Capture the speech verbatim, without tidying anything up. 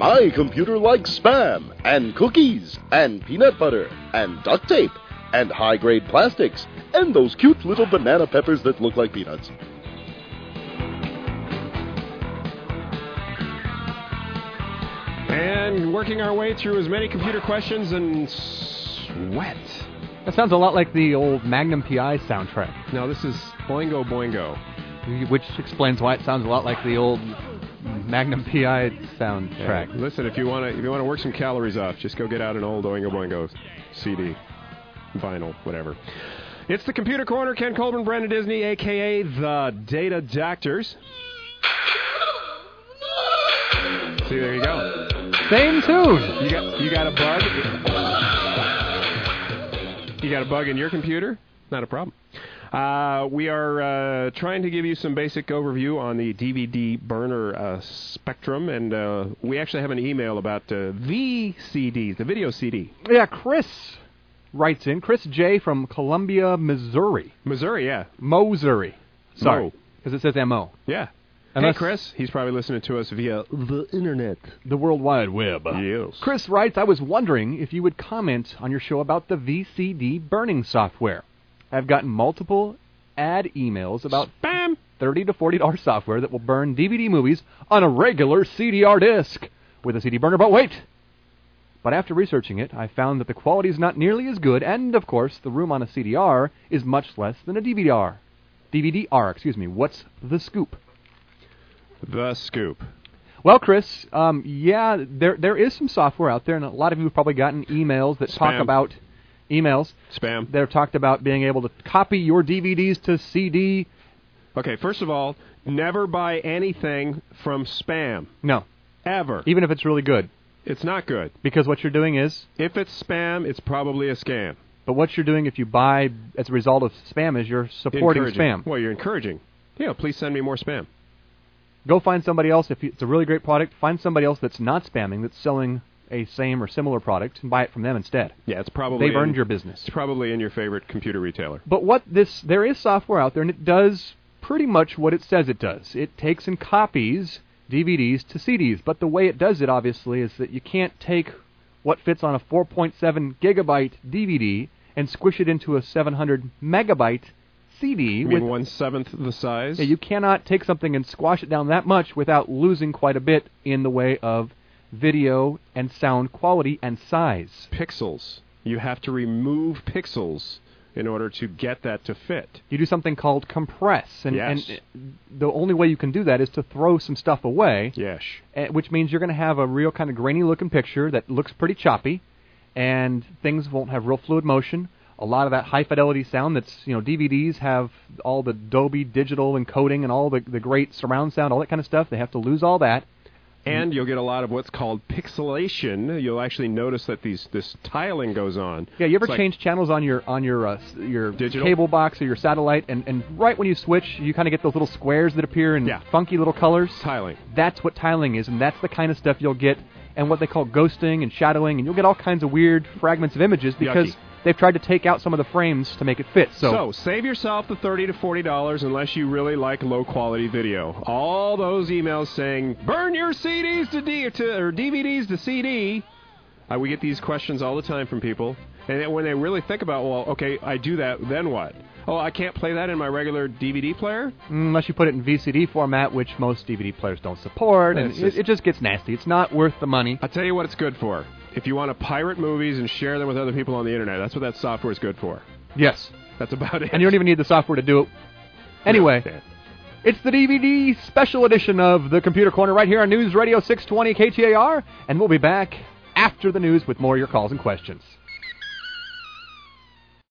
My computer likes Spam, and cookies, and peanut butter, and duct tape, and high-grade plastics, and those cute little banana peppers that look like peanuts. And working our way through as many computer questions and sweat. That sounds a lot like the old Magnum P I soundtrack. No, this is Boingo Boingo. Which explains why it sounds a lot like the old Magnum P I soundtrack. Yeah, listen, if you want to if you want to work some calories off, just go get out an old Oingo Boingo C D, vinyl, whatever. It's the Computer Corner. Ken Colburn, Brandon Disney, a k a the Data Doctors. See, there you go. Same tune. You got you got a bug. You got a bug in your computer? Not a problem. Uh, we are uh, trying to give you some basic overview on the D V D burner uh, spectrum, and uh, we actually have an email about uh, V C Ds, the video C D. Yeah, Chris writes in. Chris J. from Columbia, Missouri. Missouri, yeah. Missouri. Sorry, Mo. because it says M O. Yeah. Unless hey, Chris. He's probably listening to us via the Internet. The World Wide Web. Yes. Chris writes, I was wondering if you would comment on your show about the V C D burning software. I've gotten multiple ad emails about Spam. thirty to forty dollars software that will burn D V D movies on a regular C D R disc with a C D burner, but wait! But after researching it, I found that the quality is not nearly as good, and, of course, the room on a C D R is much less than a D V D R. D V D R, excuse me. What's the scoop? The scoop. Well, Chris, um, yeah, there there is some software out there, and a lot of you have probably gotten emails that Spam. talk about emails. Spam. That have talked about being able to copy your D V Ds to C D. Okay, first of all, never buy anything from Spam. No. Ever. Even if it's really good. It's not good. Because what you're doing is... If it's spam, it's probably a scam. But what you're doing if you buy as a result of spam is you're supporting spam. Well, you're encouraging. Yeah, please send me more spam. Go find somebody else. If it's a really great product, find somebody else that's not spamming, that's selling a same or similar product, and buy it from them instead. Yeah, it's probably... They've earned in, your business. It's probably in your favorite computer retailer. But what this... There is software out there, and it does pretty much what it says it does. It takes and copies D V Ds to C Ds, but the way it does it, obviously, is that you can't take what fits on a four point seven gigabyte D V D and squish it into a seven hundred megabyte C D. You with mean one-seventh the size? Yeah, you cannot take something and squash it down that much without losing quite a bit in the way of video and sound quality and size. Pixels. You have to remove pixels in order to get that to fit. You do something called compress, and, yes. and the only way you can do that is to throw some stuff away, yes. uh, which means you're going to have a real kind of grainy-looking picture that looks pretty choppy, and things won't have real fluid motion. A lot of that high-fidelity sound that's, you know, D V Ds have all the Dolby digital encoding and all the, the great surround sound, all that kind of stuff. They have to lose all that. And you'll get a lot of what's called pixelation. You'll actually notice that these this tiling goes on. Yeah, you ever it's change like channels on your on your uh, your digital? cable box or your satellite, and, and right when you switch, you kind of get those little squares that appear in yeah. funky little colors? Tiling. That's what tiling is, and that's the kind of stuff you'll get, and what they call ghosting and shadowing, and you'll get all kinds of weird fragments of images because... Yucky. They've tried to take out some of the frames to make it fit. So, so save yourself the thirty to forty dollars unless you really like low-quality video. All those emails saying, burn your C Ds to D to, or D V Ds to C D. Uh, we get these questions all the time from people. And then when they really think about, well, okay, I do that, then what? Oh, I can't play that in my regular D V D player? Unless you put it in V C D format, which most D V D players don't support, and just, it, it just gets nasty. It's not worth the money. I'll tell you what it's good for. If you want to pirate movies and share them with other people on the Internet, that's what that software is good for. Yes. That's about it. And you don't even need the software to do it. Anyway, yeah. It's the D V D special edition of the Computer Corner right here on News Radio six twenty K T A R, and we'll be back after the news with more of your calls and questions.